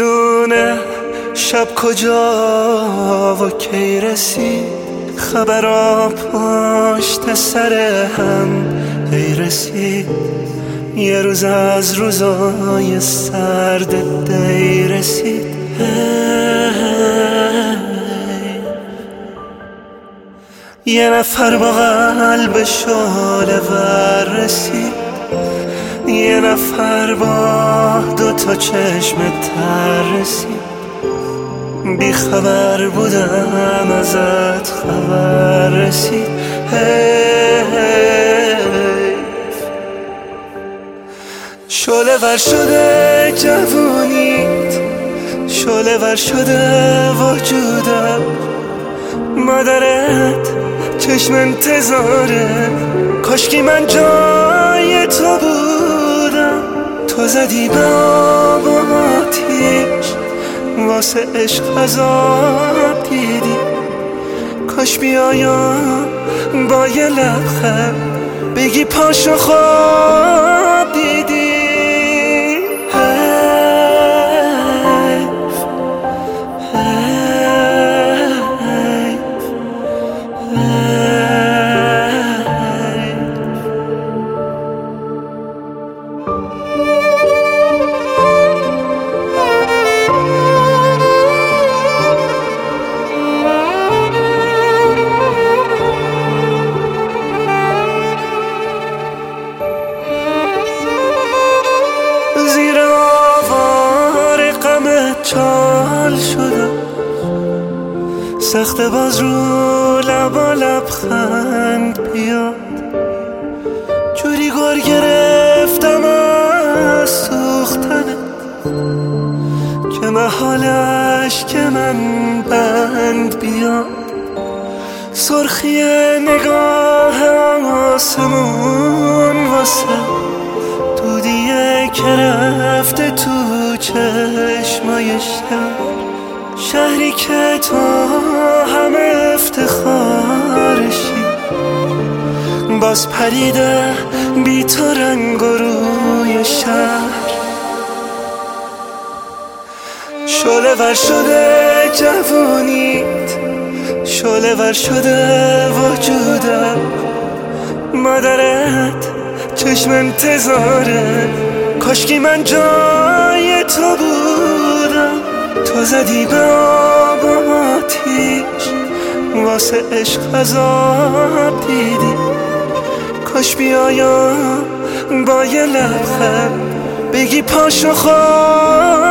میدونه شب کجا و کی رسید، خبرها پشت سر هم هی رسید. یه روز از روزای سرد دی رسید. یه نفر با قلب شعله ور رسید، یه نفر با 2 چشم تر رسید. بی خبر بودم ازت خبر رسید. شعله ور شده جوونیت، شعله ور شده وجودم. مادرت چشم انتظاره، کاشکی من جای تو بودم. تو زدی به آب و آتیش، واسه عشق عذاب دیدی. کاش بیایم با یه لبخند بگی پاشو خواب دیدی. چال شدم سخت باز رو لبا لبخند بیاد. جوری گر گرفتم از سوختنه که محالش که من بند بیاد. سرخی نگاه آسمون واسه دودیه که رفته تو چشمای شهری که تو همه افتخارشی. باز پریده بی تو رنگ و روی شهر. شعله ور شده جوونیت، شعله ور شده وجودم. مادرت چشم انتظاره، کاشکی من جای تو بودم. تو زدی به آب و آتیش، واسه عشق عذاب دیدی. کاش بیایم با یه لبخند بگی پاشو خواب